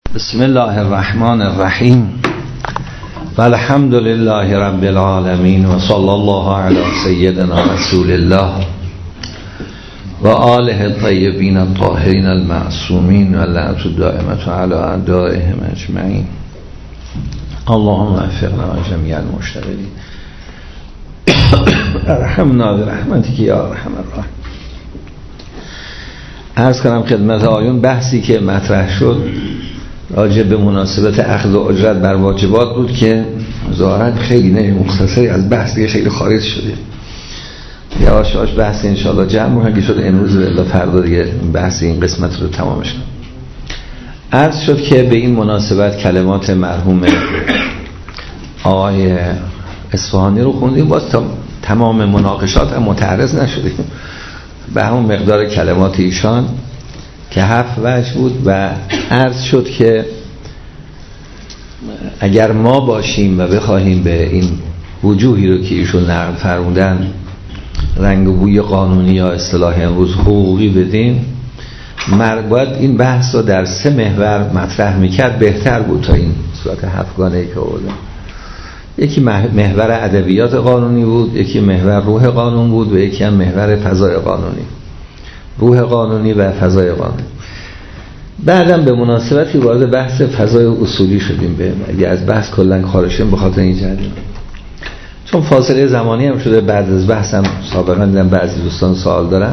بسم الله الرحمن الرحیم و الحمد لله رب العالمین و صلی الله علی سیدنا رسول الله و آله الطیبین الطاهرین المعصومین و لعنت الدائمة علی اعدائهم اجمعین. اللهم وفقنا جمیع المشتغلین ارحمنا برحمتک یا ارحم الراحمین. عرض کنم خدمت آیون بحثی که مطرح شد راجع به مناسبت اخذ اجرت بر واجبات بود که ظاهرا خیلی نه مختصری از بحث دیگه خیلی خارج شده. یواش بحث انشاءالله جمع رو شد امروز الا فردا دیگه بحث این قسمت رو تمامش کنم. عرض شد که به این مناسبت کلمات مرحوم آقای اصفهانی رو خوندیم، باز تا تمام مناقشات هم متعرض نشدیم به همون مقدار کلمات ایشان که 7 وجه بود و عرض شد که اگر ما باشیم و بخواهیم به این وجوهی رو که ایشون نقل فرمودن رنگ و بوی قانونی یا اصطلاح امروز حقوقی بدیم، باید این بحث رو در 3 محور مطرح میکرد، بهتر بود تا این صورت 7 گانه‌ای که آوردن. یکی محور ادبیات قانونی بود، یکی محور روح قانون بود و یکی هم محور فضای قانونی، روح قانونی و فضای قانونی. بعدم به مناسبتی وارد بحث فضای اصولی شدیم. اگه از بحث کلا خارج شدیم به خاطر این جریان، چون فاصله زمانی هم شده، بعد از بحثم سابقا دیدم بعضی دوستان سوال دارن.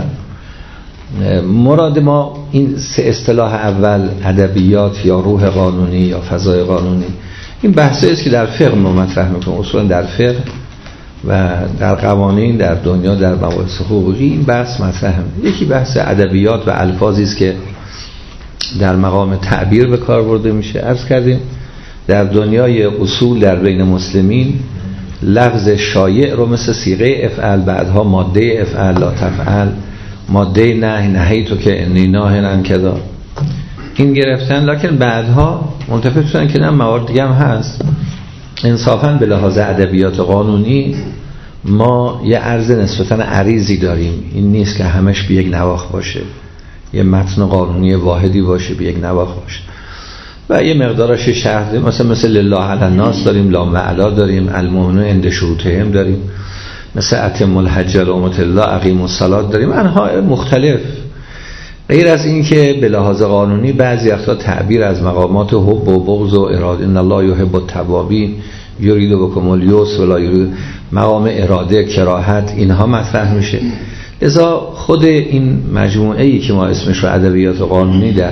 مراد ما این 3 اصطلاح اول، ادبیات یا روح قانونی یا فضای قانونی، این بحثی است که در فقه ما مطرح میکنیم، اصولا در فقه و در قوانین در دنیا در مباحث حقوقی این بحث مطرحه. یکی بحث ادبیات و الفاظی است که در مقام تعبیر به کار برده میشه. عرض کردیم در دنیای اصول در بین مسلمین لفظ شایع رو مثل صیغه افعل، بعدها ماده افعل لا تفعل، ماده نهی تو که انی ناهن کذا، این گرفتن، لکن بعدها منتفع شدن که نه موارد دیگه هم هست. انصافاً به لحاظ ادبیات قانونی ما یه عرض نسبتاً عریضی داریم، این نیست که همش به یک نواخ باشه، یه متن قانونی واحدی باشه به یک نواخ باشه و یه مقدارش شرح داریم، مثل لله علی الناس داریم، لام و علا داریم، المؤمنون عند شروطهم داریم، مثل اتم الحج لامت الله اقیموا الصلاة داریم، انواع مختلف. غیر از این که به لحاظ قانونی بعضی وقتا تعبیر از مقامات حب و بغض و اراده، ان الله یحب التوابین یرید بکم الیسر ولا یرید، مقام اراده، کراهت، اینها مطرح میشه. لذا خود این مجموعه ای که ما اسمش رو ادبیات قانونی در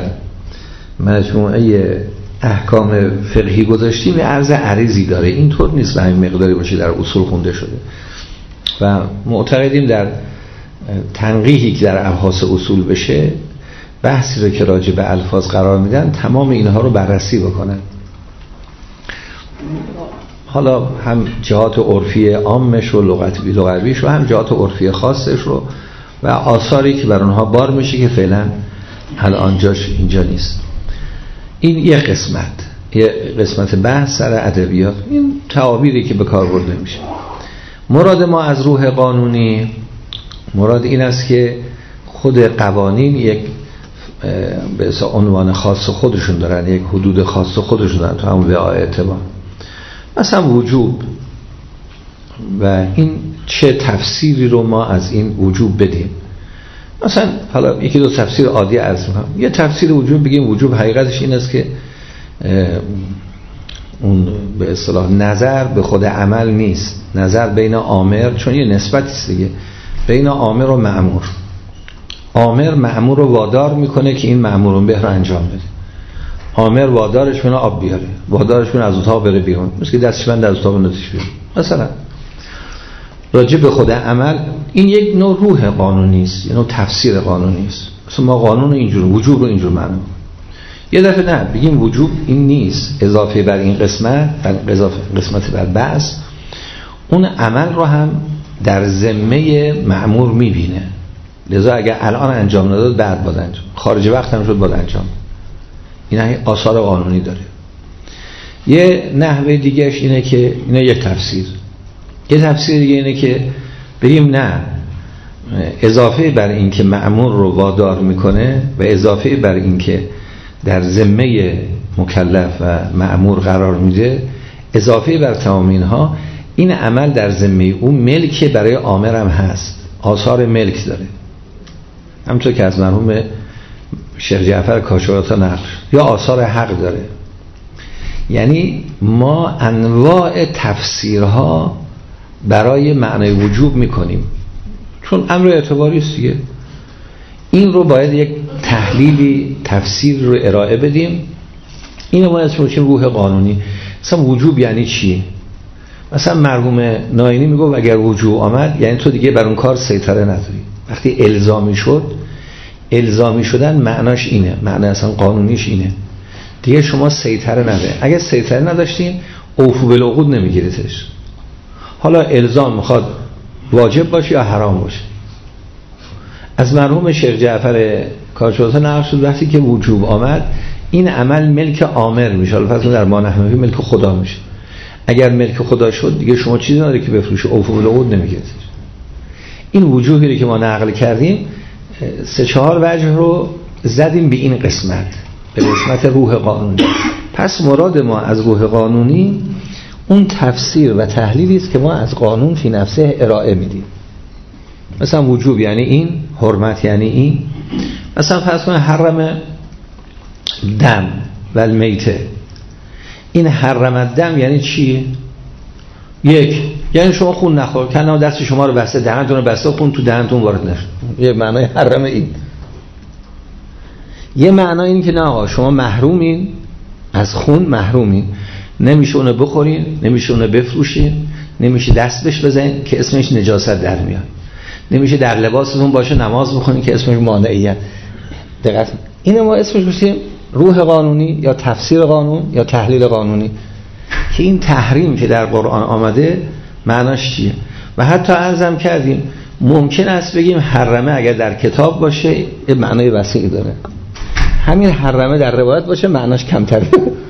مجموعه احکام فقهی گذاشتیم عرض عریضی داره، اینطور نیست به همین مقداری باشه در اصول خونده شده و معتقدیم در تنقیحی که در ابحاث اصول بشه، بحثی رو که راجع به الفاظ قرار میدن تمام اینها رو بررسی بکنن، حالا هم جهات عرفی عامش و لغویش و هم جهات عرفی خاصش رو و آثاری که بر اونها بار میشه که فعلا الان جاش اینجا نیست. این یه قسمت بحث سر ادبیات، این تعابیری که به کار برده میشه. مراد ما از روح قانونی، مراد این است که خود قوانین یک به اصطلاح عنوان خاص خودشون دارن، یک حدود خاص خودشون دارن تو هم وعای اعتبار، مثلا وجوب، و این چه تفسیری رو ما از این وجوب بدیم. مثلا حالا یکی دو تفسیر عادی عرض می‌کنم. یه تفسیر وجوب بگیم وجوب حقیقتش این است که اون به اصطلاح نظر به خود عمل نیست، نظر بین آمر، چون یه نسبتی است دیگه بین آمر و مأمور. آمر مأمور رو وادار میکنه که این مأمور به رو انجام بده، آمر وادارش کنه آب بیاره، وادارش کنه از اتاق بره بیرون، مثل که دستش بند از اتاق بندازش بیرون. مثلا راجع به خود عمل این یک نوع روح قانونی است، یه نوع تفسیر قانونی است. مثلا ما قانون رو اینجور، وجوب رو اینجور معنی. یه دفعه نه بگیم وجوب این نیست، اضافه بر این قسمت بر بحث اون عمل رو هم در ذمه مأمور میبینه، لذا اگر الان انجام نداد بعد باید انجام، خارج وقت هم شد باید انجام. این آثار قانونی داره. یه نحوه دیگهش اینه که اینا یک تفسیر، یه تفسیر دیگه اینه که بگیم نه، اضافه بر این که مأمور رو وادار میکنه و اضافه بر این که در ذمه مکلف و مأمور قرار میده، اضافه بر تمام اینها این عمل در ذمه اون ملک برای آمر هم هست، آثار ملک داره، همونطور که از مرحوم شیخ جعفر کاشانی نقل یا آثار حق داره. یعنی ما انواع تفسیرها برای معنای وجوب میکنیم، چون امر اعتباری است دیگه. این رو باید یک تحلیلی تفسیر رو ارائه بدیم. اینو ما اسمش میگیم روح قانونی. مثلا وجوب یعنی چی؟ مثلا مرحوم ناینی میگه اگر وجوب آمد یعنی تو دیگه بر اون کار سیطره نداری. وقتی الزامی شد، الزامی شدن معناش اینه، معنی اصلا قانونیش اینه، دیگه شما سیطره نداره. اگه سیطره نداشتین اوفو بالعقود نمیگیرتش. حالا الزام میخواد واجب باشه یا حرام باشه. از مرحوم شیخ جعفر کاشانی نقل شد وقتی که وجوب آمد این عمل ملک آمر میشه، حالا فرض در مانحنفی ملک خدا میشه. اگر ملک خدا شد دیگه شما چیزی نداره که بفروشه، اوفو بالعقود نمیگیرتش. این وجوهی که ما نقل کردیم 3-4 وجه رو زدیم به این قسمت، به قسمت روح قانونی. پس مراد ما از روح قانونی اون تفسیر و تحلیلی است که ما از قانون فی نفسه ارائه میدیم. مثلا وجوب یعنی این، حرمت یعنی این. مثلا فرض کنید حرم دم و المیته. این حرم دم یعنی چی؟ یک، یعنی شما خون نخور، کنه دست شما رو بسته، دهنتون رو بسته، خون تو دهنتون وارد نشه. یه معنای حرم این. یه معنای این که نه آقا شما محرومین از خون، محرومین، نمیشه اونو بخورین، نمیشه اونو بفروشین، نمیشه دست بهش بزنین که اسمش نجاست در میاد، نمیشه در لباستون باشه نماز بخونین که اسمش مانعیت. دقیقاً اینو ما اسمش می‌ذاریم روح قانونی یا تفسیر قانون یا تحلیل قانونی، که این تحریم که در قرآن آمده معناش چیه. و حتی عرضم کردیم ممکن است بگیم حرمه اگر در کتاب باشه یه معنای وسیعی داره، همین حرمه در روایت باشه معناش کمتره.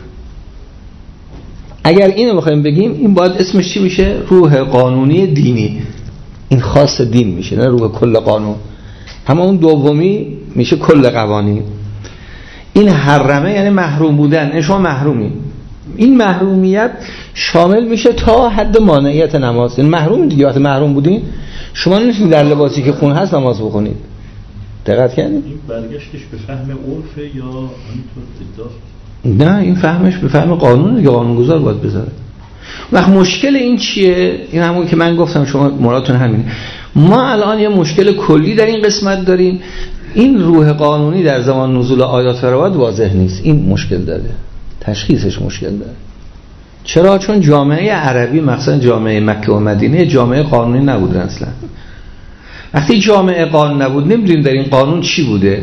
اگر اینو بخوایم بگیم این باید اسمش چی میشه؟ روح قانونی دینی. این خاص دین میشه، نه روح کل قانون. اما اون دومی میشه کل قوانین. این حرمه یعنی محروم بودن، این شما محرومی. این محرومیت شامل میشه تا حد مانعیت نماز. این محروم دیگه، وقتی محروم بودین شما نمیتونید در لباسی که خون هست نماز بخونید. دقت کردید؟ این برگشتش به فهم عرف یا همینطور ادعا؟ نه، این فهمش به فهم قانون دیگه، قانونگذار باید بذاره. وقت مشکل این چیه؟ این همون که من گفتم شما مرادتون همینه. ما الان یه مشکل کلی در این قسمت داریم. این روح قانونی در زمان نزول آیات و روایات واضح نیست. این مشکل داره، تشخیصش مشکل داره. چرا؟ چون جامعه عربی مثلا جامعه مکه و مدینه جامعه قانونی نبودن اصلا. وقتی جامعه قانون نبود نمیدونیم در این قانون چی بوده.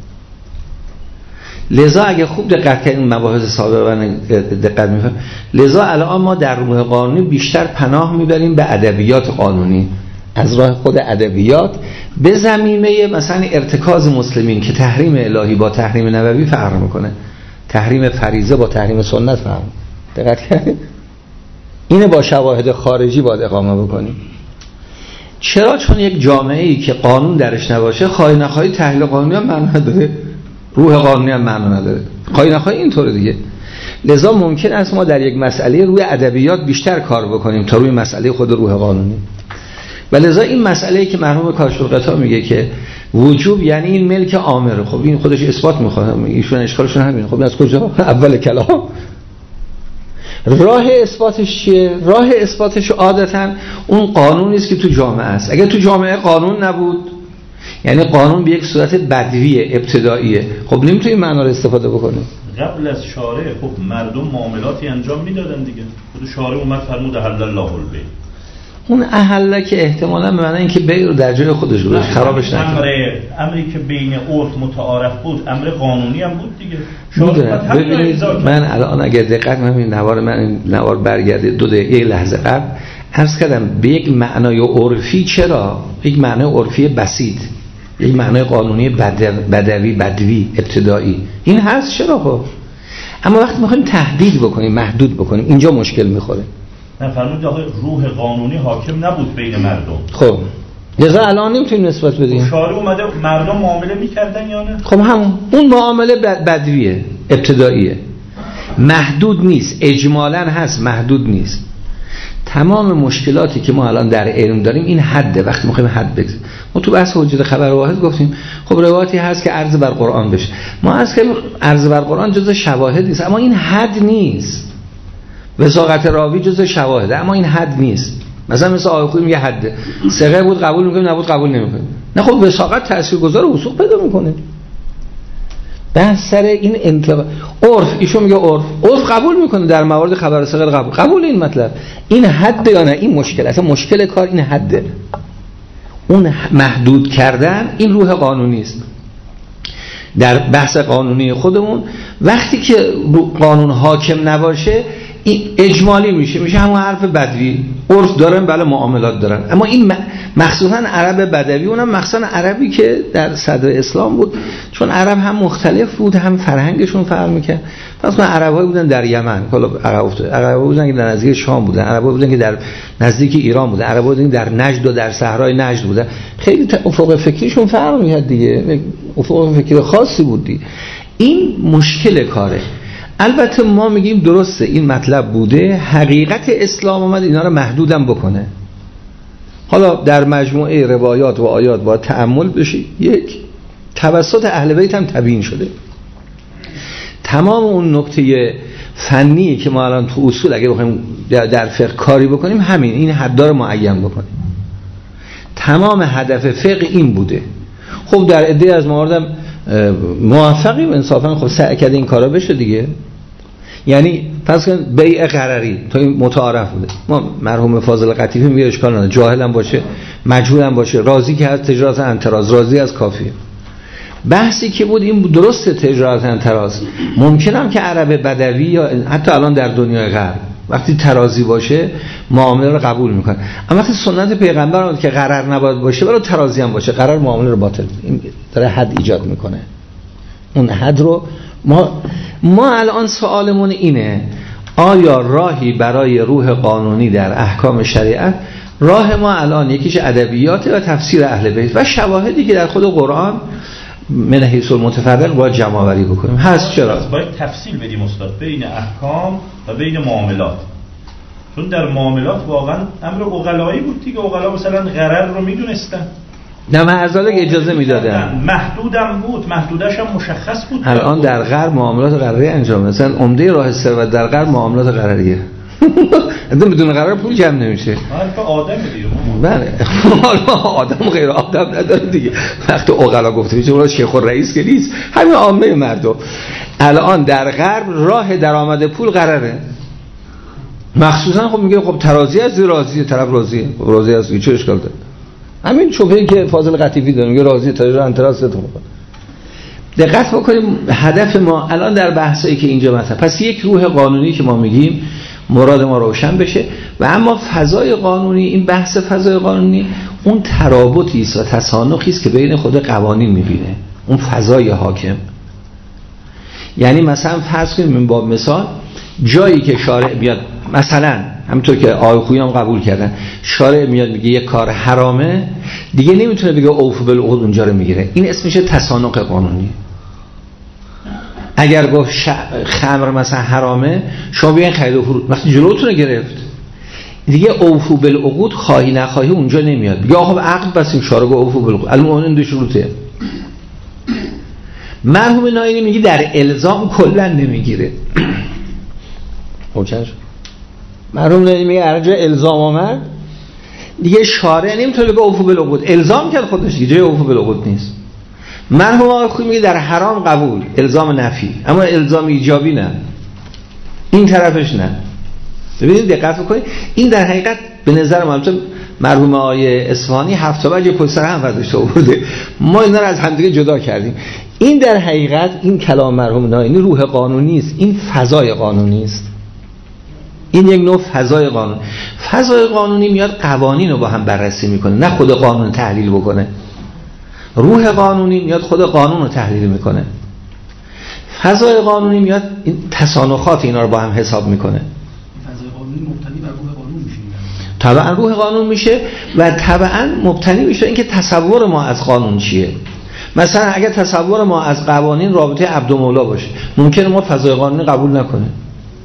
لذا اگه خوب دقت کنیم مباحث سابقا دقت می‌کنیم، لذا الان ما در روح قانونی بیشتر پناه میبریم به ادبیات قانونی، از راه خود ادبیات به زمینه مثلا ارتکاز مسلمین که تحریم الهی با تحریم نبوی فرق میکنه، تحریم فریضه با تحریم سنت فرق. دقت کنید اینه با شواهد خارجی باید اقامه بکنیم. چرا؟ چون یک جامعه‌ای که قانون درش نباشه خواهی نخواهی تحلیل قانونی هم معنی نداره، روح قانونی هم معنی نداره، خواهی نخواهی اینطوره دیگه. لذا ممکن است ما در یک مسئله روی ادبیات بیشتر کار بکنیم تا روی مسئله خود روح قانونی. و لذا این مسئله که مرحوم کاشف‌الغطا میگه که وجوب یعنی این ملک آمره، خب این خودش اثبات میخواد، ایشون اشکالشون همین. خب از کجا؟ اول کلام. راه اثباتش چیه؟ راه اثباتش عادتاً اون قانونی است که تو جامعه است. اگر تو جامعه قانون نبود، یعنی قانون به یک صورت بدویه، ابتداییه، خب نمیتونی معنا رو استفاده بکنیم. قبل از شارع خب مردم معاملاتی انجام میدادن دیگه. خود شارع اومد فرمود احل الله البیع. اون احله که احتمالاً به معنی اینکه بیع رو در جای خودش گذاشت، خرابش نکنه. امری که بین عرف متعارف بود، امر قانونی هم بود دیگه. ببینید من الان اگر دقت کنید نوار برگرده 2 دقیقه یک لحظه قبل عرض کردم به یک معنای عرفی. چرا؟ یک معنای عرفی بسیط، یک معنای قانونی بدوی ابتدایی این هست. چرا؟ خب اما وقتی می‌خوایم تحدید بکنیم، محدود بکنیم، اینجا مشکل می‌خوره. من فرمود آقا روح قانونی حاکم نبود بین مردم. خب لذا الان نمیتونیم نسبت بدیم. شارع اومده مردم معامله میکردن یا نه؟ خب همون اون معامله بدویه، ابتداییه. محدود نیست، اجمالاً هست محدود نیست. تمام مشکلاتی که ما الان در علم داریم این حده. وقتی میخوایم حد بگذاریم، ما تو بحث حجت خبر واحد گفتیم خب روایتی هست که عرض بر قرآن بشه، ما از که عرض بر قرآن جزء شواهد نیست، اما این حد نیست. وثاقت راوی جزء شواهده اما این حد نیست. مثلا مثل آقای خویی میگه حده، ثقه بود قبول میکنیم، نبود قبول نمیکنیم. نه خب وثاقت تاثیرگذار وثوق پیدا میکنه. بحث سر این انطباق عرف، ایشون میگه عرف قبول میکنه در موارد خبر ثقه قبول این مطلب. این حد یا نه؟ این مشکل، اصلا مشکل کار این حده. اون محدود کردن این روح قانونی است. در بحث قانونی خودمون وقتی که قانون حاکم نباشه این اجمالی میشه همون حرف بدوی. عرف دارن بله، معاملات دارن، اما این مخصوصا عرب بدوی، اونم مخصوصا عربی که در صدر اسلام بود، چون عرب هم مختلف بود هم فرهنگشون فرق میکرد. پس من عربایی بودن در یمن، عربایی بودن که در نزدیک شام بودن، عربایی بودن که در نزدیک ایران بودن، عربایی بودن که در نجد و در صحرای نجد بودن. خیلی افق فکریشون فرق میکرد دیگه، افق فکری خاصی بود دیگه. این مشکل کاره. البته ما میگیم درسته این مطلب بوده، حقیقت اسلام اومد اینا رو محدودم بکنه. حالا در مجموعه روایات و آیات باید تأمل بشه. یک، توسط اهل بیت هم تبیین شده. تمام اون نکته فنی که ما الان تو اصول اگه بخوایم در فقه کاری بکنیم همین، این حدا رو معین بکنیم. تمام هدف فقه این بوده. خب در عده از مواردم موفقیم انصافا، خب سعی کرده این کارا بشه دیگه. یعنی پس کن بیع غرری تا این متعارف بوده. ما مرحوم فاضل قطیفی میگه اشکال نداره، جاهلم باشه مجهولم باشه، راضی که از تجارت انتراز، راضی از کافیه. بحثی که بود این درسته تجارت انتراز، ممکنم که عرب بدوی یا حتی الان در دنیای غرب وقتی ترازی باشه معامله رو قبول میکنه، اما وقتی سنت پیغمبر اومد که غرر نباید باشه ولی ترازی هم باشه، غرر معامله رو باطل داره حد ایجاد میکنه. اون حد رو ما الان سوالمون اینه، آیا راهی برای روح قانونی در احکام شریعت؟ راه ما الان یکیش ادبیات و تفسیر اهل بیت و شواهدی که در خود قرآن من حیث المتفرق باید جمع آوری بکنیم. هست چرا؟ باید تفصیل بدیم استاد بین احکام و بین معاملات، چون در معاملات واقعا امر عقلایی بود دیگه. عقلا مثلا غرر رو میدونستن، نه معذالک اجازه میدادن، محدودم بود، محدودش هم مشخص بود. الان در غرب معاملات غرری انجام میدن. مثلا عمده راه ثروت در غرب معاملات غرریه. اصلا بدون قرار پول جمع نمیشه. حرف آدم دیگه. بله آدم غیر آدم نداره دیگه. وقتی عقلا گفته میشه اون شیخ الرئیس که نیست، همین عامه مردم. الان در غرب راه درآمد پول قراره. مخصوصا خب میگه خب ترازی از راضیه، طرف راضیه، راضی از چه اشکال داره؟ همین شبهه‌ای که فاضل قطیفی داره میگه راضیه، تاجر انتراس تو. دقت بکنیم هدف ما الان در بحثایی که اینجا مثلا، پس یک روح قانونی که ما میگیم مراد ما روشن بشه. و اما فضای قانونی، این بحث فضای قانونی اون ترابطی است و تسانخی است که بین خود قوانین میبینه، اون فضای حاکم. یعنی مثلا فرض کنیم من با مثال جایی که شارع بیاد، مثلا همونطور که آقای خویی هم قبول کردن، شارع میاد میگه یک کار حرامه، دیگه نمیتونه بگه اوفو بالعقود اونجا رو میگیره. این اسمش تسانخ قانونی. اگر گفت خمر مثلا حرامه، شما بیاین خرید و فروش، وقتی جلوتون رو گرفت دیگه اوفو بالعقود خواهی نخواهی اونجا نمیاد. بگه آقا عقد بسیم، شارع گفت اوفو بالعقود، المؤمنون دو شروطه. مرحوم نایینی میگه در الزام کلا نمیگیره. مرحوم نایینی میگه هر جا الزام آمد دیگه شارع نمیتونه بگه اوفو بالعقود، الزام کرد خودش دیگه، جای اوفو بالعقود نیست. مرحوم آقای خویی میگه در حرام قبول، الزام نفی، اما الزام ایجابی نه، این طرفش نه. ببینید دقت بکنید، این در حقیقت به نظر من مرحوم آقای اصفهانی 7 بجه پشت سر هم ورداشته آورده، ما اینا رو از همدیگه جدا کردیم. این در حقیقت این کلام مرحوم نایینی روح قانونی است، این فضای قانونی است. این یک نوع فضای قانون. فضای قانونی میاد قوانین رو با هم بررسی میکنه، نه خود قانون تحلیل بکنه. روح قانونی میاد خود قانون رو تحلیل میکنه. فضای قانونی میاد این تسانخات اینا رو با هم حساب میکنه. فضای قانونی مبتنی بر روح قانون میشه. طبعا روح قانون میشه و طبعا مبتنی میشه اینکه تصور ما از قانون چیه. مثلا اگر تصور ما از قوانین رابطه عبد و مولا باشه، ممکنه ما فضای قانونی قبول نکنیم.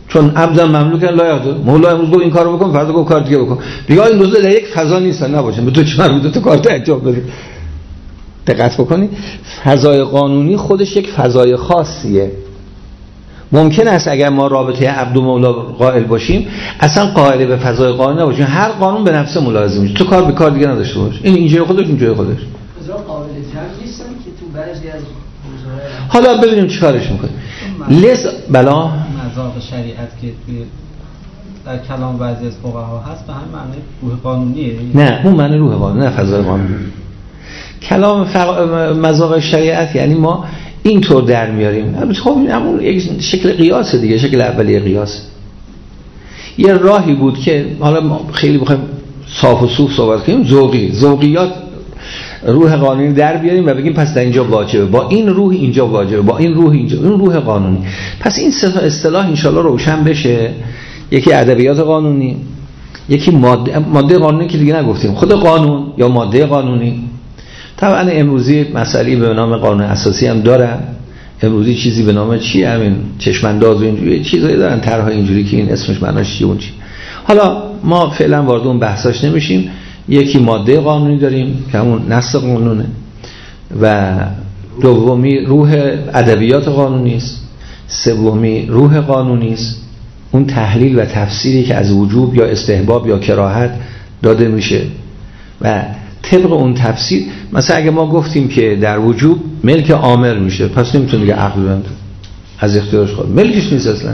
چون عبد مملوک لا یقدر. مولا امروز گفت این کارو بکن، فردا گفت کار دیگه بکن. دیگه این روزا در یک فضا نیستن نباشن به تو چه مربوطه تو کارت انجام بده. دقت بکنید فضای قانونی خودش یک فضای خاصیه. ممکن است اگر ما رابطه عبد و مولا قائل باشیم اصلا قائل به فضای قانونی نباشیم، هر قانون به نفسه ملازم میشه، تو کار به کار دیگه نداشته باش، این اینجای خودش اینجای خودش. فضا قابل جمع نیستن که تو بعضی از حالا ببینیم چیکارش میکنه. بلا مذاق شریعت که توی در کلام بعضی از فقها هست به همین معنی روح قانونیه. نه اون معنی روح قانونی، نه فضای قانونی. کلام مذاق شریعت یعنی ما اینطور در میاریم. خب همون یک شکل قیاس دیگه، شکل اولیه قیاس. یه راهی بود که حالا ما خیلی بخوایم صاف و صوف صحبت کنیم، ذوقیات روح قانونی در بیاریم و بگیم پس در اینجا واجبه، با این روح اینجا واجبه، با این روح اینجا، این روح قانونی. پس این سه تا اصطلاح انشالله روشن بشه. یکی ادبیات قانونی، یکی ماده قانونی که دیگه نگفتیم، خود قانون یا ماده قانونی. طبعا امروزی مسئله به نام قانون اساسی هم دارن، امروزی چیزی به نام چی، همین چشمانداز و اینجوری چیزایی دارن، طرح‌های اینجوری که این اسمش معناش چی اون چی. حالا ما فعلا وارد اون بحثاش نمیشیم. یکی ماده قانونی داریم که همون نص قانونه و دومی روح ادبیات قانونی است، سومی روح قانونی است، اون تحلیل و تفسیری که از وجوب یا استحباب یا کراهت داده میشه و طبق اون تفسیر مثلا اگه ما گفتیم که در وجوب ملک آمر میشه، پس نمیتونه دیگه عقل بند از اختیارش خود، ملکش نیست اصلا.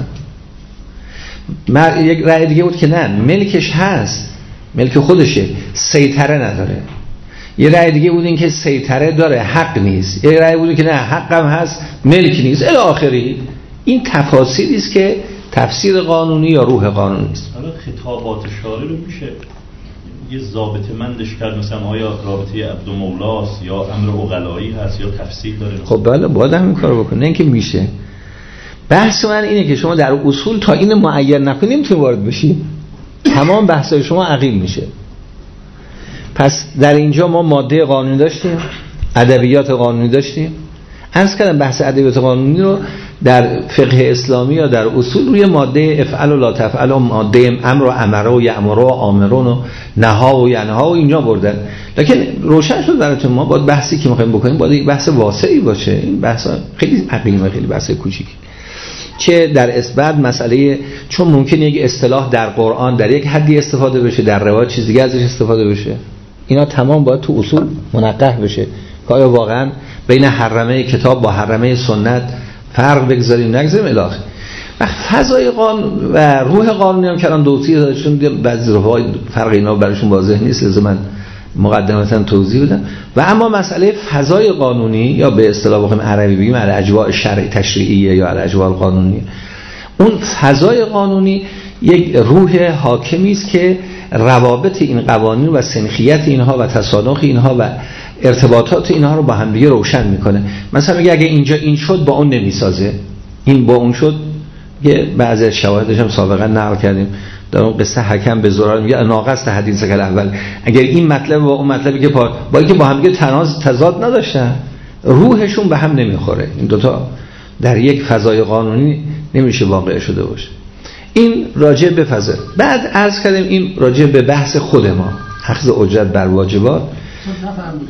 یک رأی دیگه بود که نه ملکش هست، ملک خودشه، سیطره نداره. یه رأی دیگه بود این که سیطره داره، حق نیست. یه رأی بود که نه حقم هست، ملک نیست الی آخری. این تفاسیری است که تفسیر قانونی یا روح قانونی است. حالا خطابات شارع رو میشه یه ضابطه مندش کرد، مثلا آیا رابطه عبد و مولاست یا امر عقلایی هست یا تفسیر داره؟ خب بله باید همین کارو بکنه، نه اینکه میشه. بحث من اینه که شما در اصول تا این معین نکنیم نمیتونید وارد بشید، تمام بحثای شما عقیل میشه. پس در اینجا ما ماده قانونی داشتیم، ادبیات قانونی داشتیم. عرض کردم بحث ادبیات قانونی رو در فقه اسلامی یا در اصول روی ماده افعل و لا تفعل و ماده امر و امره و یأمر و آمرون و نها و ینها و اینجا بردن. لکن روشن شد براتون ما باید بحثی که می‌خوایم بکنیم باید یک بحث واسعی باشه. این بحث خیلی عقیمه، خیلی بحث کوچیکی. چه در اثبات مسئله، چون ممکن یک اصطلاح در قرآن در یک حدی استفاده بشه، در روایت چیز دیگه ازش استفاده بشه. اینا تمام باید تو اصول منقح بشه که آیا واقعا بین حرمه کتاب با حرمه سنت فرق بگذاریم نگذاریم الی آخر. و فضای قانون و روح قانونی هم کردن دوتی داشتون، بعضی روح‌های فرق اینا براشون واضح نیست، لازم من مقدمتا توضیح بدم. و اما مسئله فضای قانونی یا به اصطلاح بخوایم عربی بگیم الاجواء شرعی تشریعیه یا الاجواء القانونی، اون فضای قانونی یک روح حاکمی است که روابط این قوانین و سنخیت اینها و تصادق اینها و ارتباطات اینها رو با هم دیگه روشن میکنه. مثلا میگه اگه اینجا این شد با اون نمیسازه، این با اون شد. یه بعضی از شواهدش هم سابقا نقل کردیم در اون قصه حکم به زرار میگه ناقص حدیث کل اول، اگر این مطلب با اون مطلبی که با اینکه با هم دیگه تضاد نداشتن روحشون به هم نمیخوره، این دوتا در یک فضای قانونی نمیشه واقع شده باشه. این راجع به فضا. بعد عرض کردیم این راجع به بحث خود ما اخذ اجرت بر واجبات. نفهمیدید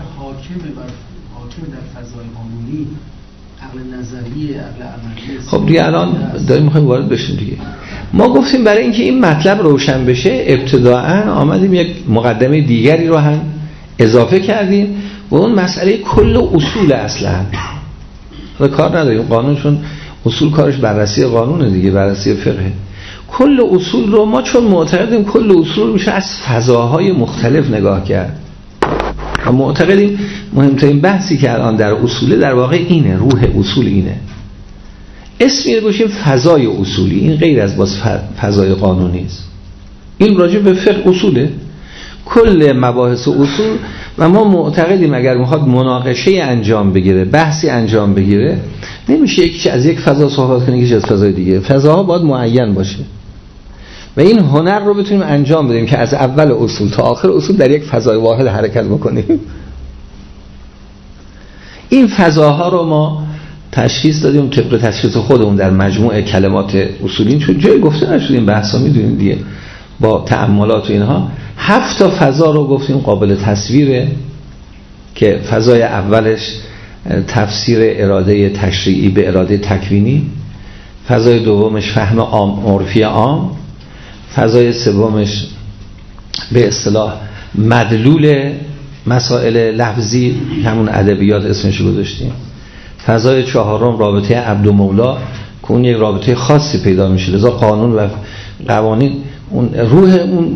حاکم در فضای قانونی عقل نظری، عقل عملی. خب دیگه الان داریم میخوایم وارد بشیم دیگه. ما گفتیم برای اینکه این مطلب روشن بشه ابتداعا آمدیم یک مقدمه دیگری رو هم اضافه کردیم و اون مسئله کل اصول اصلا حالا کار نداریم قانونشون اصول کارش بررسی قانونه دیگه، بررسی فقه. کل اصول رو ما چون معتقدیم کل اصول میشه از فضاهای مختلف نگاه کرد و معتقدیم مهمترین بحثی که الان در اصوله در واقع اینه، روح اصول اینه. اسمی رو گوشیم فضای اصولی، این غیر از باز فضای قانونی است. این راجع به فقه اصوله، کل مباحث اصول. و ما معتقدیم اگر میخواد مناقشه انجام بگیره، بحثی انجام بگیره، نمیشه یکی از یک فضا صحبت کنه یکی از فضای دیگه. فضاها باید معین باشه و این هنر رو بتونیم انجام بدیم که از اول اصول تا آخر اصول در یک فضای واحد حرکت بکنیم. این فضاها رو ما تشخیص دادیم طبق تشخیص خودمون در مجموع کلمات اصولین، چون جای گفته نشد این بحثا میدونین دیگه با تأملات و اینها. 7 تا فضا رو گفتیم قابل تصویره که فضای اولش تفسیر اراده تشریعی به اراده تکوینی، فضای دومش فهم عام عرفی عام، فضای سومش به اصطلاح مدلول مسائل لفظی همون ادبیات اسمش گذاشتیم، فضای چهارم رابطه عبد و مولا که اون یک رابطه خاصی پیدا میشه، لذا قانون و قوانین اون روح اون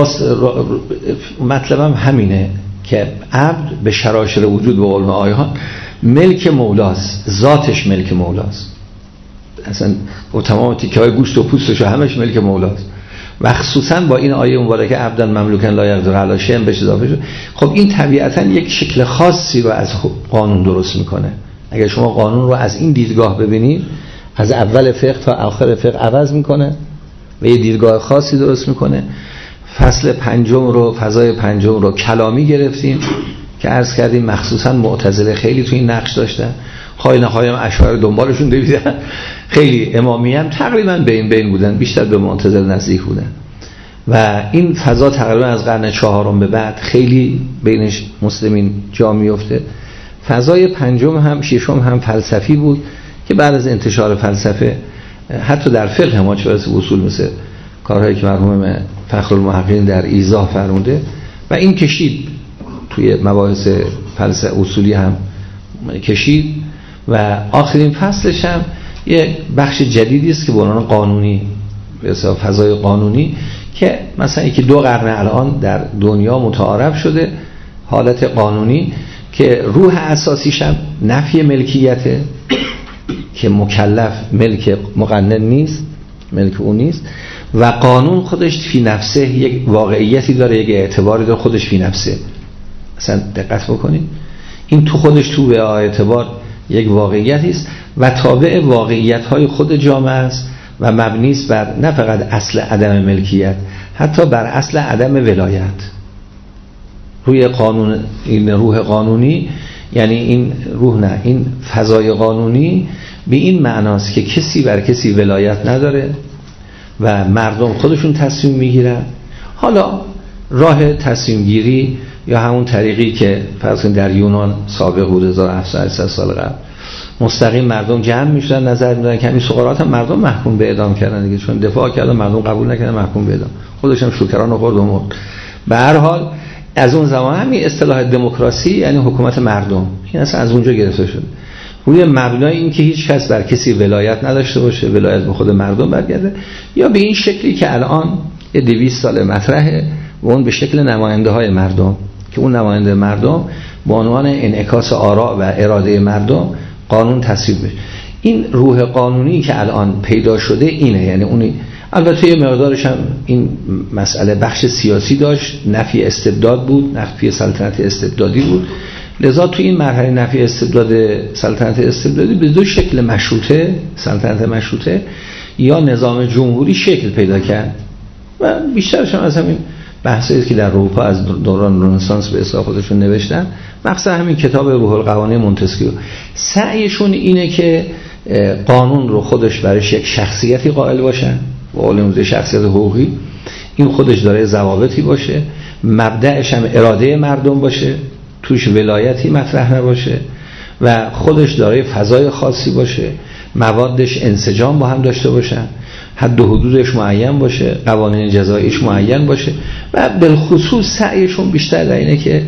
مطلبم همینه که عبد به شراشر وجود به قول آیهان ملک مولاست، ذاتش ملک مولاست، اصلا و تمام تیکه های گوشت و پوستش همش ملک مولاست. و خصوصا با این آیه مبارکه عبدن مملوکن لا یقدر علی شیء بهش اضافه شد. خب این طبیعتا یک شکل خاصی رو از قانون درست میکنه. اگر شما قانون رو از این دیدگاه ببینید، از اول فقه تا آخر فقه عوض میکنه و یه دیدگاه خاصی درست میکنه. فصل پنجم رو، فضای پنجم رو کلامی گرفتیم که عرض کردیم مخصوصا معتزله خیلی تو این نقش داشتن، خواهی نخواهی هم اشاعره دنبالشون دویدن، خیلی امامی هم تقریبا بین بودن، بیشتر به معتزله نزدیک بودن و این فضا تقریبا از قرن چهارم به بعد خیلی بینش مسلمین جا میفته. فضای پنجم هم ششم هم فلسفی بود که بعد از انتشار فلسفه حتی در فقه ما چه برسه اصول مثل کارهایی که مرحوم فخرالمحققین در ایضاح فرموده و این کشید توی مباحث فلسفه اصولی هم کشید و آخرین فصلش هم یه بخش جدیدی است که به عنوان قانونی، به حساب فضای قانونی، که مثلا یکی 2 قرن الان در دنیا متعارف شده حالت قانونی که روح اساسیش هم نفی ملکیته که مکلف ملک مقنن نیست، ملک اون نیست و قانون خودش فی نفسه یک واقعیتی داره، یک اعتباری داره خودش فی نفسه. اصلا دقت بکنید این تو خودش تو به اعتبار یک واقعیتی است و تابع واقعیت‌های خود جامعه است و مبنی است بر نه فقط اصل عدم ملکیت، حتی بر اصل عدم ولایت. روی قانون، این روح قانونی یعنی این روح نه، این فضای قانونی به این معناست که کسی بر کسی ولایت نداره و مردم خودشون تصمیم میگیرن. حالا راه تصمیم گیری یا همون طریقی که فرض کنید در یونان سابق بود 1700 سال قبل مستقیم مردم جمع میشدن نظر میدادن که همین سقراط هم مردم محکوم به اعدام کردن دیگه، چون دفاع کردن مردم قبول نکردن محکوم به اعدام، خودش هم شوکران و خورد و مرد. به هر حال از اون زمان همین اصطلاح دموکراسی یعنی حکومت مردم این اصلا از اونجا گرفته شده، روی مبنای این که هیچ کس بر کسی ولایت نداشته باشه، ولایت به خود مردم برگرده، یا به این شکلی که الان 200 سال مطرحه و اون به شکل نماینده های مردم که اون نماینده مردم به عنوان انعکاس آراء و اراده مردم قانون تصویب بشه. این روح قانونی که الان پیدا شده اینه، یعنی اونی البته یه مقدارش هم این مسئله بخش سیاسی داشت، نفی استبداد بود، نفی سلطنت استبدادی بود، لذا تو این مرحله نفی استبداد سلطنت استبدادی به 2 شکل مشروطه، سلطنت مشروطه یا نظام جمهوری شکل پیدا کرد و بیشترش هم از همین بحثایی که در اروپا از دوران رنسانس به حساب خودشون نوشتن، مقصد همین کتاب روح القوانین مونتسکیو، سعیشون اینه که قانون رو خودش برایش یک شخصیتی قائل باشن و علموزه شخصیت حقوقی، این خودش داره ضوابطی باشه، مبدأش هم اراده مردم باشه، توش ولایتی مطرح نباشه و خودش داره فضای خاصی باشه، موادش انسجام با هم داشته باشن، حد و حدودش معین باشه، قوانین جزاییش معین باشه و بالخصوص سعیشون بیشتر در اینه که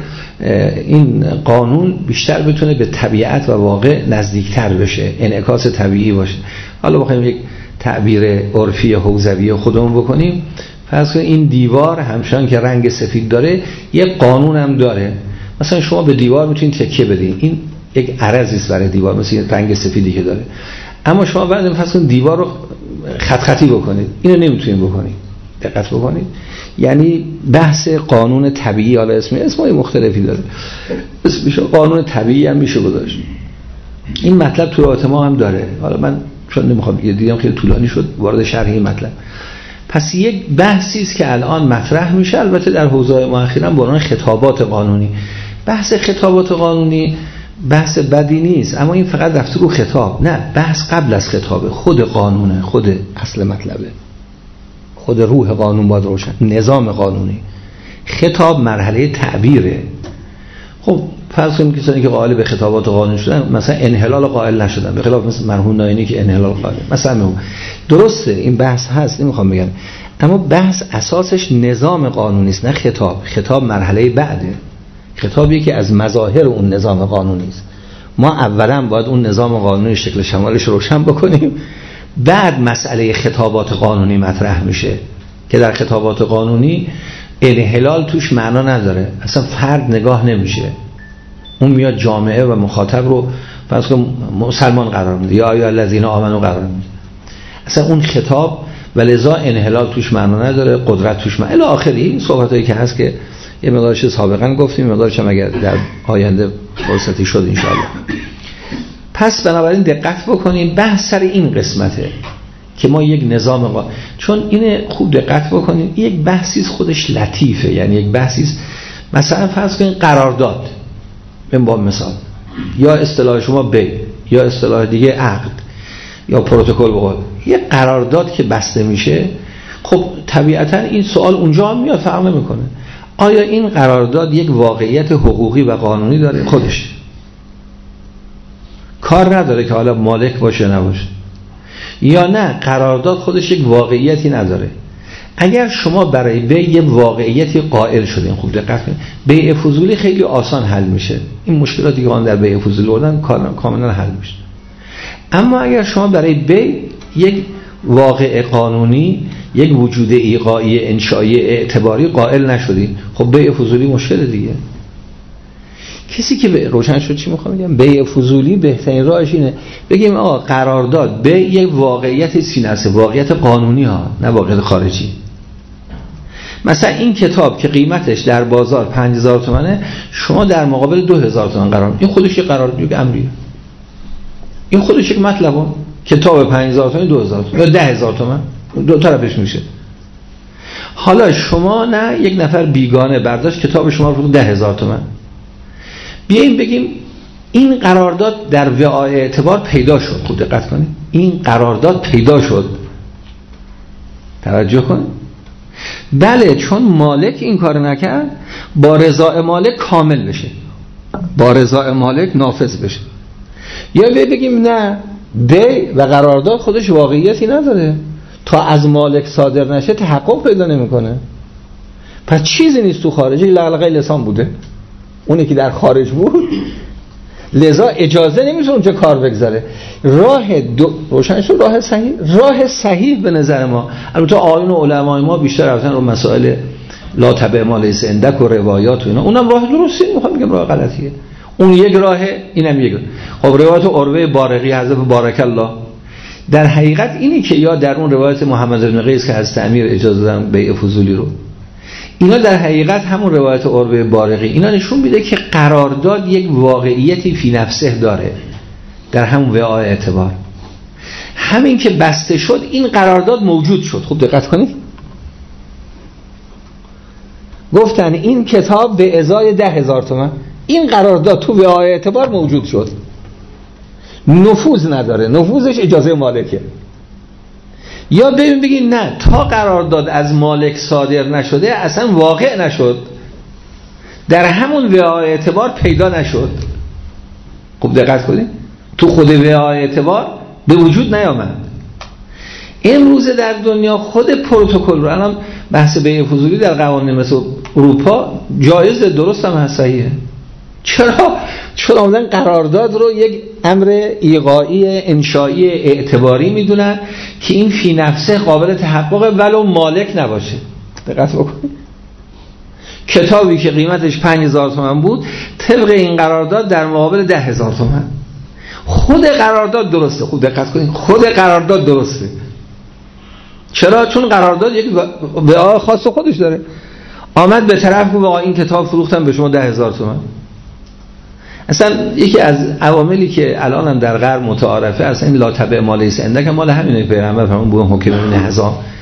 این قانون بیشتر بتونه به طبیعت و واقع نزدیکتر بشه، انعکاس طبیعی باشه. حالا بخوایم یک تعبیر عرفی حوزوی خودمون بکنیم، فرض کنید این دیوار همچنان که رنگ سفید داره یک قانون هم داره، مثلا شما به دیوار میتونید تکیه بدین، این یک عرضی است برای دیوار مثل رنگ سفیدی که داره، اما شما بعد فرض کنید دیوار رو خط خطی بکنید، اینو نمیتونید بکنید. دقت بکنید، یعنی بحث قانون طبیعی، حالا اسمای مختلفی داره، اسمش قانون طبیعی هم میشه گذاشت. این مطلب تو رابطه ما هم داره، حالا من چون نمیخوام دیدم خیلی طولانی شد وارد شرح این مطلب. پس یک بحثی است که الان مطرح میشه، البته در حوزه ما اخیراً به عنوان خطابات قانونی. بحث خطابات قانونی بحث بدی نیست، اما این فقط رفته رو خطاب. نه، بحث قبل از خطابه، خود قانونه، خود اصل مطلبه، خود روح قانون باید روشن، نظام قانونی. خطاب مرحله تعبیره. خب فرض کنیم کسانی که قائل به خطابات قانونی شدن مثلا انحلال قائل نشدن، به خلاف مثل مرحوم ناینی که انحلال قائل. مثلا درسته این بحث هست، نمیخوام بگم، اما بحث اساسش نظام قانونی است، نه خطاب. خطاب مرحله بعده. خطابی که از مظاهر اون نظام قانونی است. ما اولا باید اون نظام قانونی شکل شمالش روشن بکنیم، بعد مسئله خطابات قانونی مطرح میشه که در خطابات قانونی انحلال توش معنا نداره، اصلا فرد نگاه نمیشه، اون میاد جامعه و مخاطب رو فرض کن مسلمان قرار میده یا آیا الذین آمنو قرار میده، اصلا اون خطاب و لذا انحلال توش معنا نداره، قدرت توش معنا الی آخری. این صحبتایی که هست که یه مقدارش سابقا گفتیم، مقدارش هم اگر در آینده فرصتی شد ان شاء الله. پس بنابراین دقت بکنیم، بحث سر این قسمته که ما یک نظام چون اینه خوب دقت بکنیم، یک بحثی خودش لطیفه، یعنی یک بحثی مثلا فرض کنید قرارداد، من با مثال، یا اصطلاح شما بی، یا اصطلاح دیگه عقد یا پروتکل، بقول یک قرارداد که بسته میشه، خب طبیعتا این سوال اونجا هم میاد، فرق نمیکنه آیا این قرارداد یک واقعیت حقوقی و قانونی داره خودش، کار نداره که حالا مالک باشه نباشه، یا نه قرارداد خودش یک واقعیتی نداره. اگر شما برای بیع یک واقعیتی قائل شدین، خوب دقت کنید، بیع فضولی خیلی آسان حل میشه، این مشکلاتی که آن در بیع فضولی آوردن کاملا حل میشه. اما اگر شما برای بیع یک واقع قانونی، یک وجود ایقاعی انشایی اعتباری قائل نشدین، خب بیع فضولی مشکل دیگه. کسی که روشن شد چی میخوام بگم، بیع فضولی بهترین راهش اینه بگیم آقا قرارداد بیع یک واقعیت سینه‌ست، واقعیت قانونی ها، نه واقعیت خارجی. مثلا این کتاب که قیمتش در بازار 5000 تومانه، شما در مقابل 2000 تومان قرار، این خودش یک قرارداد، یک امریه، این خودش یک مطلبه. کتاب 5000 تومان 2000 تومان یا 10000 تومان، دو طرفش میشه. حالا شما نه یک نفر بیگانه برداشت کتاب شما رو 10000 تومان، بیاییم بگیم این قرارداد در وعای اعتبار پیدا شد. خود دقت کنید، این قرارداد پیدا شد، توجه کنید. بله، چون مالک این کار نکرد، با رضای مالک کامل بشه، با رضای مالک نافذ بشه. یا بگیم نه، بیع و قرارداد خودش واقعیتی نداره، تا از مالک صادر نشه تحقق پیدا نمیکنه. پس چیزی نیست تو خارج، لغلقه لسان بوده، اونی که در خارج بود، لذا اجازه نمیشه اونجا کار بگذاره. راه روشن شد، راه صحیح به نظر ما، البته آیین و علمای ما بیشتر رفتن رو مسائل لا تبع ما لیس عندک و روایات و اینا، اونم راه درستی، میخوام بگم راه غلطیه. اون یک راهه، اینم یک راه. خب روایت عروه بارقی حضرت بارک الله در حقیقت اینی که یا در اون روایت محمد بن قیس که از امیر اجازه دادن بیع فضولی رو، اینا در حقیقت همون روایت عروه بارقی اینا نشون میده که قرارداد یک واقعیتی فی نفسه داره در همون وعای اعتبار. همین که بسته شد این قرارداد موجود شد. خوب دقت کنید، گفتن این کتاب به ازای 10000 تومان، این قرارداد تو وعای اعتبار موجود شد، نفوذ نداره، نفوذش اجازه مالکه. یا بگین نه، تا قرارداد از مالک صادر نشده اصلا واقع نشد، در همون وعای اعتبار پیدا نشد. خوب دقت کنید، تو خود وعای اعتبار به وجود نیامد. امروز در دنیا خود پروتکل رو، الان بحث بیع فضولی در قوانین مثل اروپا جایزه، درست هم هست، صحیحه. چرا؟ چون آمدن قرارداد رو یک امر ایقاعی انشایی اعتباری میدونن که این فی نفسه قابل تحقق ولو مالک نباشه. دقت بکنید، کتابی که قیمتش 5000 تومان بود طبق این قرارداد در مقابل 10000 تومان، خود قرارداد درسته. خوب دقت کنید، خود قرارداد درسته. چرا؟ چون قرارداد یک وعای خاص خودش داره. آمد به طرف گفت این کتاب فروختم به شما 10000 تومان. اصلا یکی از عواملی که الان هم در غرب متعارفه، اصلا این لا تبع ما لیس عندک مال همینه، پیغمبر فرمود بو حکم ابن حزام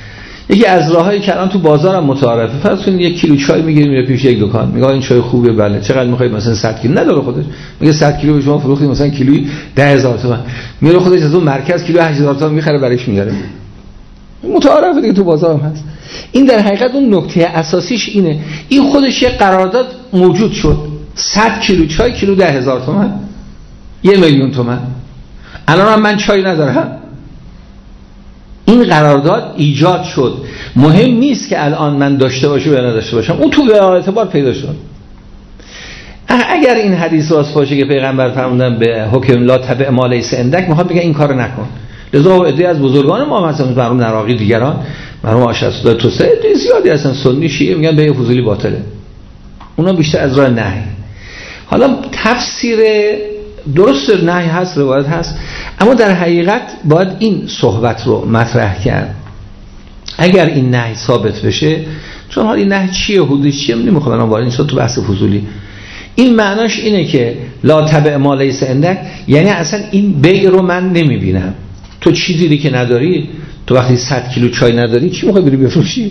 یکی از راهایی که الان تو بازارم متعارفه، فرض کنید 1 کیلو چای میگیری میره پیش یک دکان، میگه این چای خوبه، بله چقدر میخواید؟ مثلا 100 کیلو نداره خودش، میگه 100 کیلو به شما فروختیم مثلا کیلویی 10000 تومان، میره خودش از اون مرکز کیلو 8000 تومان میخره برایش میاره. متعارفه دیگه تو بازارم هست. این در حقیقت اون نکته اساسیش اینه، این خودش یه قرارداد موجود شد، 100 کیلو چای کیلو 10000 تومان، 1,000,000 تومان. الان هم من چای ندارم، این قرارداد ایجاد شد. مهم نیست که الان من داشته باشم یا نداشته باشم، اون تو به اعتبار پیدا شد. اگر این حدیث راست باشه که پیغمبر فرمودن به حکم لا تبع ما لیس عندک، میخواد بگه این کارو نکن. لذا عده از بزرگان ما مثلا مرحوم نراقی دیگران، مرحوم آشعث توسعه زیادی هستن سنی شیعه میگن به فضولی باطله، اونا بیشتر از راه نهی. حالا تفسیر درست نهی هست، روایت هست، اما در حقیقت باید این صحبت رو مطرح کرد. اگر این نهی ثابت بشه، چون حالا این نهی چیه، حدودش چیه، نمیخوام الان وارد این تو بحث فضولی. این معناش اینه که لا تبع ما لیس عندک، یعنی اصلا این بیع رو من نمیبینم. تو چیزی دیگه که نداری، تو وقتی 100 کیلو چای نداری چی میخوای بری بفروشی؟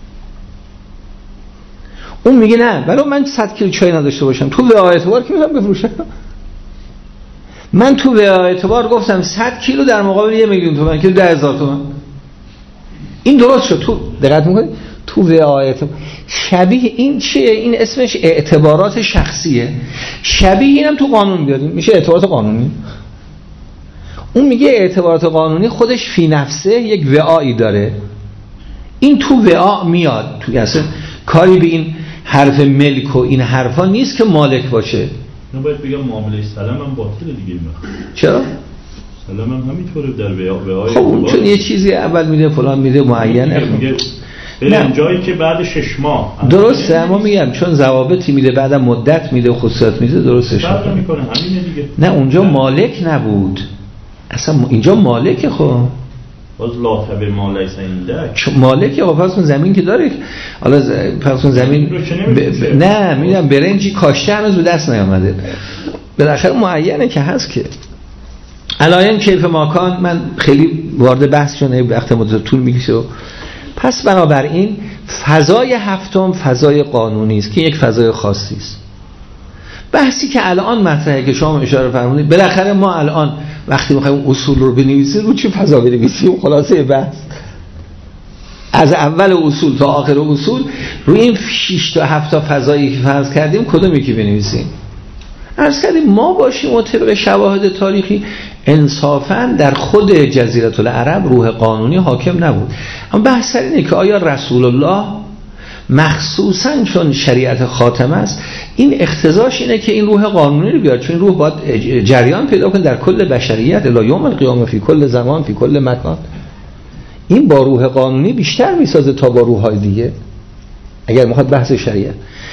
اون میگه نه، ولی من 100 کیلو چای نداشته باشم، تو به اعتبار که میخوام بفروشم. من تو به اعتبار گفتم 100 کیلو در مقابل 1,000,000 تومان که 10,000 تومان. این درست شد. تو دقت میکنید تو به اعتبار شبیه این چیه؟ این اسمش اعتبارات شخصیه. شبیه اینم تو قانون بیاریم میشه اعتبارات قانونی. اون میگه اعتبارات قانونی خودش فی نفسه یک وعایی داره، این تو وعا میاد. تو اصلا کاری به این حرف ملک و این حرفا نیست که مالک باشه. من باید بگم معامله سلام هم باطله دیگه. چرا؟ سلام هم همینطوره در وعای. خب چون یه چیزی اول میده فلان میده معینه، میگه بریم جایی که بعد 6 ماه درسته، اما میگم چون ضوابطی میده بعد مدت میده خصوصیات میده، درستش میکنه همینه دیگه. نه اونجا مالک نبود اصلا، اینجا مالکه. خب باز لا تبع ما لیس عندک مالکه. خب پس زمین که داره، حالا پس زمین نه میگم برنجی کاشته هنوز به دست نیامده، بالاخره معینه که هست که علایان کیف ماکان. من خیلی وارد بحث شده وقت مدت طول میکشه. پس بنابراین فضای هفتم فضای قانونی است که یک فضای خاصی است. بحثی که الان مطرحه که شما اشاره فرمودید، بالاخره ما الان وقتی میخوایم اصول رو بنویسیم رو چه فضا بنویسیم؟ خلاصه بحث از اول اصول تا آخر اصول روی این 6 تا 7 تا فضایی که فرض کردیم کدومی که بنویسیم؟ عرض کردیم ما باشیم و طبق شواهد تاریخی انصافاً در خود جزیره العرب روح قانونی حاکم نبود. اما بحث اینه که آیا رسول الله مخصوصاً چون شریعت خاتم است این اقتضاش اینه که این روح قانونی رو بیاد، چون این روح باید جریان پیدا کنه در کل بشریت الی یوم القیامه فی کل زمان فی کل مکان. این با روح قانونی بیشتر میسازه تا با روح‌های دیگه. اگر میخواد بحث شریعت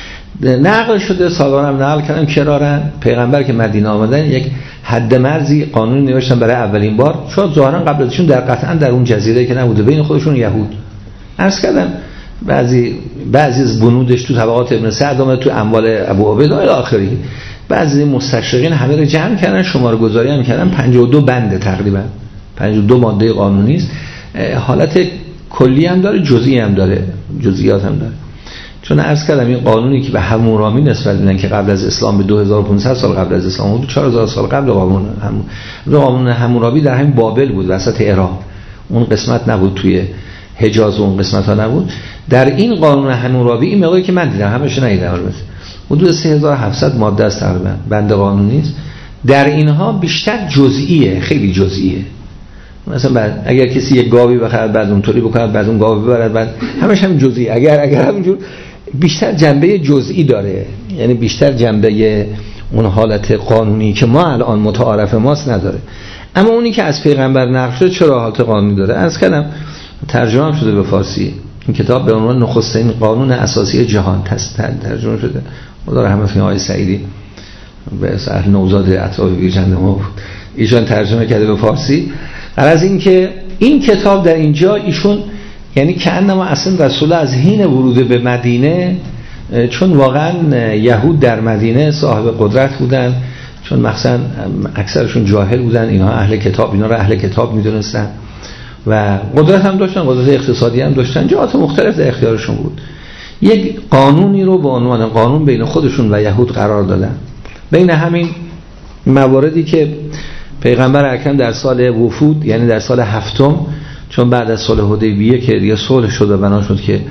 نقل شده، سالانم نقل کردن کرارن پیغمبر که مدینه آمدن یک حد مرزی قانونی نوشتن برای اولین بار، شاید ظاهرا قبل ازشون در قطعا در اون جزیره که نبوده، بین خودشون یهود. عرض کردم بعضی از بنودش تو طبقات ابن سعد اومد، تو اموال ابو عبید الی آخری. بعضی مستشرقین همه رو جمع کردن، شماره گذاری هم کردن، 52 بنده تقریبا 52 ماده قانونی است. حالت کلی هم داره، جزئی هم داره، جزئیات هم داره. چون عرض کردم این قانونی که به حمورامی نسبت میدن که قبل از اسلام به 2500 سال قبل از اسلام بود، 4000 سال قبل قانون حمورابی در همین بابل بود وسط عراق، اون قسمت نبود توی حجاز، اون قسمت ها نبود. در این قانون حمورابی این مقداری که من دیدم، همش ندیدم البته، حدود 3700 ماده است تقریبا، بند قانونی است. در اینها بیشتر جزئیه، خیلی جزئیه. مثلا اگر کسی یک گاوی بخره بعد اونطوری بکنه، بعد اون گاو ببره، بعد همش هم جزئی، اگر همینجور بیشتر جنبه جزئی داره، یعنی بیشتر جنبه اون حالت قانونی که ما الان متعارف ماست نداره. اما اونی که از پیغمبر نقل شده چرا حالت قانونی داره؟ عرض کردم ترجمه شده به فارسی، این کتاب به عنوان نخستین قانون اساسی جهان ترجمه شده. خدا رحمت کنه آقای سعیدی به اصل نوزاد اطراف بیرجند ما بود، ایشان ترجمه کرده به فارسی. غرض این که این کتاب در اینجا ایشون یعنی کأنما اصلا رسول از حین ورود به مدینه، چون واقعا یهود در مدینه صاحب قدرت بودن، چون مثلا اکثرشون جاهل بودن، اینها اهل کتاب، اینا رو اهل کتاب میدونستن، و قدرت هم داشتن، قدرت اقتصادی هم داشتن، جهات مختلف در اختیارشون بود. یک قانونی رو به عنوان قانون بین خودشون و یهود قرار دادن. بین همین مواردی که پیغمبر اکرم در سال وفود، یعنی در سال 7، چون بعد از صلح حدیبیه که دیگه صلح شد و بنا شد که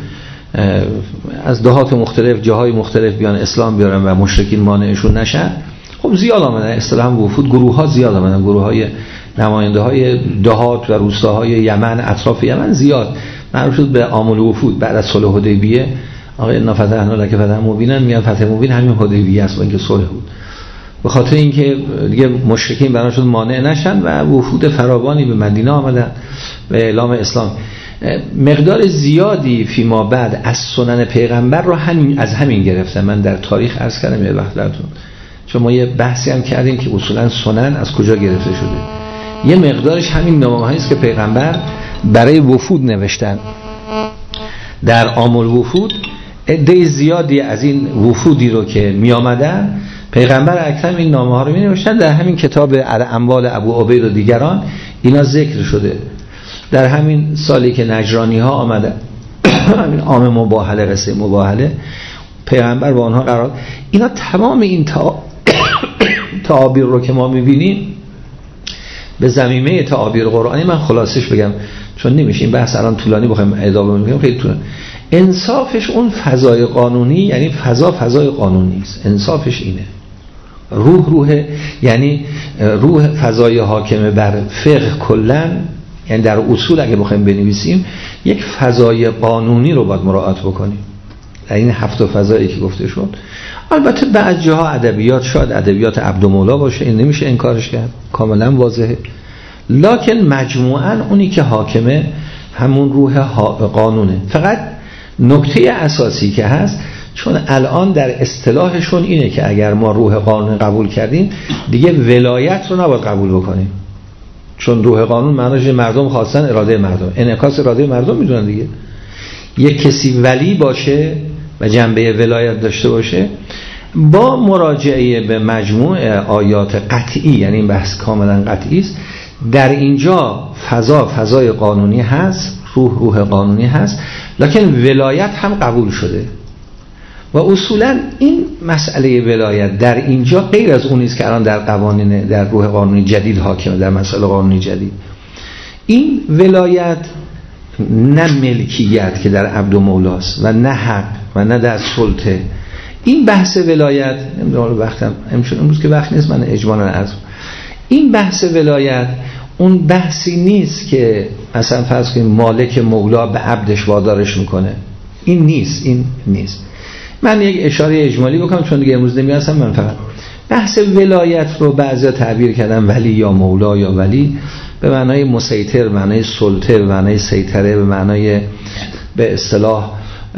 از دهات مختلف، جاهای مختلف بیان اسلام بیارن و مشرکین مانعشون نشن، خب زیاد آمدن. اصطلاحاً وفود گروه ها زیاد آمدن، گروه های نماینده های دهات و روستاهای یمن، اطراف یمن زیاد معروف شد به عامل وفود. بعد از صلح حدیبیه آقای انا فتحنا لک فتحا مبینا میان فتح مبین همین حدیبیه است، با اینکه صلح بود، به خاطر اینکه دیگه مشرکین بنا شد مانع نشن و وفود فراوانی به مدینه آمدن به اعلام اسلام. مقدار زیادی فیما بعد از سنن پیغمبر رو از همین گرفتم. من در تاریخ عرض کردم یه وقت براتون، چون ما یه بحثی هم کردیم که اصولا سنن از کجا گرفته شده. یه مقدارش همین نامه‌هایی است که پیغمبر برای وفود نوشتن. در عامل وفود عده زیادی از این وفودی رو که می آمدن پیغمبر اکرم این نامه ها رو می نوشتن. در همین کتاب الاموال ابو عبید و دیگران اینا ذکر شده. در همین سالی که نجرانی ها آمدن، همین عام مباهله، قصه مباهله، پیغمبر با آنها قرار، اینا تمام این تعابیر رو که ما می بینیم به ضمیمه تعابیر قرآنی. من خلاصش بگم چون نمیشه این بحث الان طولانی بخوایم ادامه بدیم، خیلی طولانی. انصافش اون فضای قانونی، یعنی فضای قانونی است. انصافش اینه. روح یعنی روح فضای حاکم بر فقه کلا، یعنی در اصول اگه بخوایم بنویسیم یک فضای قانونی رو باید مراعات بکنیم در این 7 فضایی که گفته شد. البته بعض جاها ادبیات، شاید ادبیات عبدالمولا باشه، این نمیشه انکارش کرد، کاملا واضحه، لکن مجموعاً اونی که حاکمه همون روح قانونه. فقط نکته اساسی که هست، چون الان در اصطلاحشون اینه که اگر ما روح قانون قبول کردیم دیگه ولایت رو نباید قبول بکنیم، چون روح قانون معناش مردم خواستن، اراده مردم، انعکاس اراده مردم میدونن دیگه. یک کسی ولی باشه و جنبه ولایت داشته باشه، با مراجعه به مجموع آیات قطعی، یعنی این بحث کاملا قطعی است، در اینجا فضای قانونی هست، روح قانونی هست، لکن ولایت هم قبول شده. و اصولا این مسئله ولایت در اینجا غیر از اون است که الان در قوانین، در روح قانونی جدید حاکمه، در مسئله قانونی جدید. این ولایت نه ملکیت که در عبد و مولاست و نه حق و نه در سلطه. این بحث ولایت، نمیدونم وقتم امروز که وقت نیست، من اجمالا عرض، این بحث ولایت اون بحثی نیست که مثلا فرض کنیم مالک مولا به عبدش وادارش میکنه. این نیست. من یک اشاره اجمالی بکنم چون دیگه امروز نمی‌رسم. من فقط بحث ولایت رو بعضیا تعبیر کردن ولی یا مولا یا ولی به معنای مسیطر، به معنای سلطه، به معنای سیطره، به معنای به اصطلاح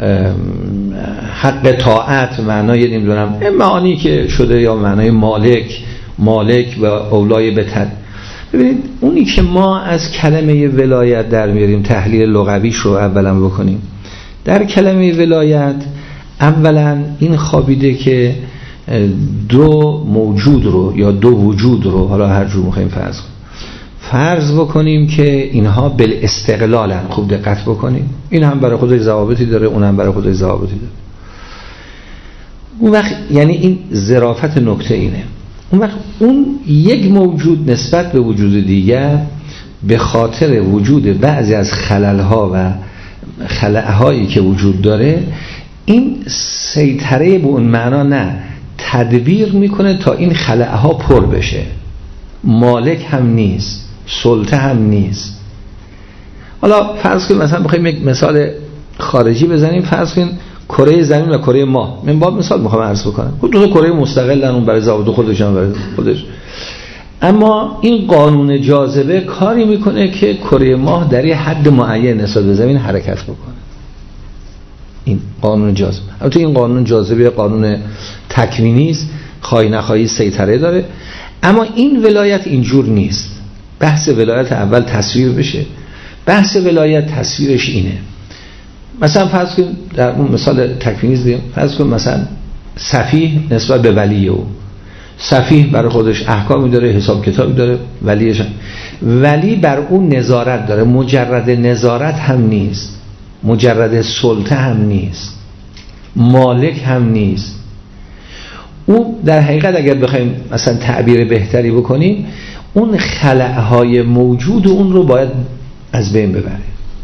حق طاعت، معنای نمیدونم معانی که شده، یا معنای مالک و اولای بتد. ببینید اونی که ما از کلمه ولایت در میاریم، تحلیل لغویش رو اولا بکنیم. در کلمه ولایت اولا این خوابیده که دو موجود رو یا دو وجود رو، حالا هر جور می‌خوایم فرض بکنیم که اینها بالاستقلالن. خوب دقت بکنیم، این هم برای خودش ضوابطی داره، اون هم برای خودش ضوابطی داره. اون وقت یعنی این ظرافت نکته اینه. اون وقت اون یک موجود نسبت به وجود دیگر به خاطر وجود بعضی از خلل‌ها و خلأهایی که وجود داره، این سیطره به اون معنا نه، تدبیر میکنه تا این خلأها پر بشه. مالک هم نیست، سلطه هم نیست. حالا فرض کنیم مثلا بخوایم یک مثال خارجی بزنیم، فرض کنیم کره زمین و کره ماه. من با مثال میخوام عرض بکنم، دو تا کره مستقلن، اون برای ضوابط خودش هم برای خودش، اما این قانون جاذبه کاری میکنه که کره ماه در یه حد معین نسبت به زمین حرکت بکنه. این قانون جاذبه، البته این قانون جاذبه قانون تکوینی است، خواهی نخواهی سیطره داره، اما این ولایت اینجور نیست. بحث ولایت اول تصویر بشه. بحث ولایت تصویرش اینه، مثلا فرض کن در اون مثال تکوینی دیم، فرض کن مثلا سفیه نسبت به ولی او، سفیه برای خودش احکامی داره، حساب کتابی داره، ولی بر اون نظارت داره. مجرد نظارت هم نیست، مجرد سلطه هم نیست، مالک هم نیست. او در حقیقت اگر بخوایم مثلا تعبیر بهتری بکنیم، اون خلأهای موجود اون رو باید از بین ببره.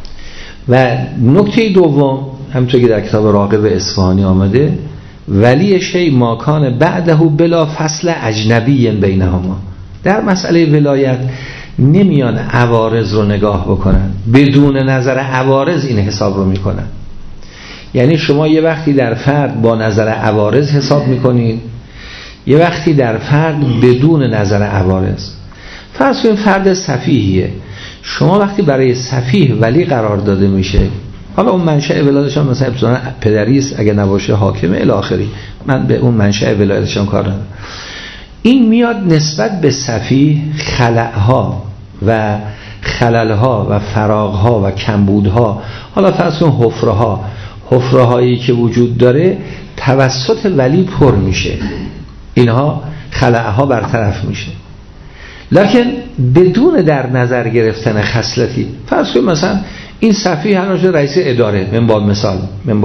و نکته دوم همونطور که در کتاب راغب اصفهانی آمده، ولی شی ماکان بعده بلا فصل اجنبی بینهما. در مسئله ولایت نمیان عوارض رو نگاه بکنن، بدون نظر عوارض این حساب رو میکنن. یعنی شما یه وقتی در فرد با نظر عوارض حساب میکنید، یه وقتی در فرد بدون نظر عوارض. فرض کنید فرد سفیهیه، شما وقتی برای سفیه ولی قرار داده میشه، حالا اون منشأ ولایتش هم مثلا ابتداء پدری است، اگه نباشه حاکمه الی آخری، من به اون منشأ ولایتش هم کار ندارم. این میاد نسبت به سفیه خلأها و خللها و فراغها و کمبودها، حالا فرض کن حفره هایی که وجود داره توسط ولی پر میشه، اینها خلأها برطرف میشه. لکن بدون در نظر گرفتن خصلتی، فرض کنید مثلا این سفیه هنوز رئیس اداره، من باب مثال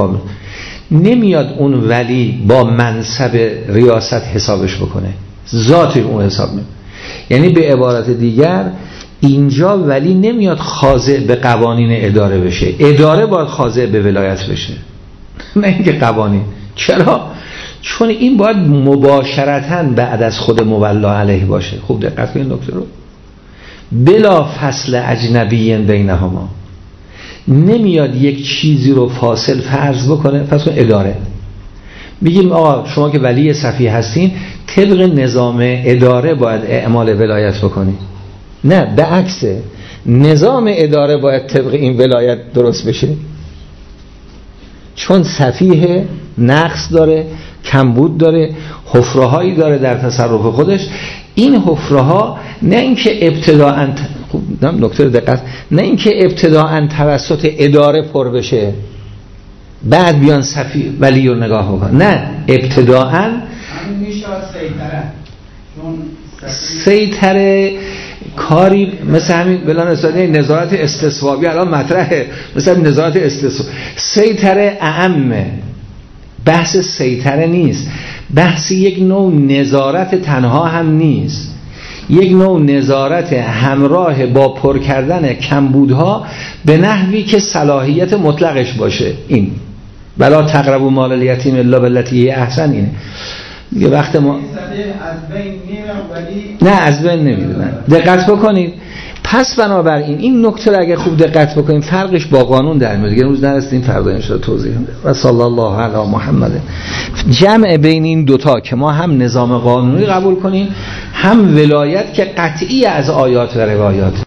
نمیاد اون ولی با منصب ریاست حسابش بکنه، ذاتش اون حساب میکنه. یعنی به عبارت دیگر اینجا ولی نمیاد خاضع به قوانین اداره بشه، اداره باید خاضع به ولایت بشه، نه اینکه قوانین. چرا؟ چون این باید مباشرتاً بعد از خود مولا علیه باشه. خوب دقت کنید نکته رو. بلا فصل اجنبی بینهما، نمیاد یک چیزی رو فاصل فرض بکنه. پس اون اداره میگیم آقا شما که ولی سفیه هستین، طبق نظام اداره باید اعمال ولایت بکنید. نه، به عکسه، نظام اداره باید طبق این ولایت درست بشه، چون سفیه نقص داره، کمبود داره، حفره‌هایی داره در تصرف خودش. این حفره‌ها نه اینکه ابتداءً، خوب نکته دقت، نه اینکه ابتداءً توسط اداره پر بشه بعد بیان سفیه ولی رو نگاه بکن، نه، ابتداءً همین میشه سیطره، چون سیطره کاری مثل همین بلان استادی نظارت استصوابی الان مطرحه، مثل نظارت استصوابی. سیطره اعمه، بحث سیطره نیست، بحث یک نوع نظارت تنها هم نیست، یک نوع نظارت همراه با پر کردن کمبودها به نحوی که صلاحیت مطلقش باشه. این بلا تقربوا مال الیتیم الا بالتی هی احسن. اینه یه وقت ما از بین میرن ولی نه از بین نمیرن. دقت بکنید. پس بنابراین این نکته رو اگه خوب دقت بکنیم فرقش با قانون در میاد. دیگه روز نرسیدیم، فردا ان شاء الله توضیح میدم. و صلی الله علی محمد. جمع بین این دوتا که ما هم نظام قانونی قبول کنیم، هم ولایت که قطعی از آیات و روایات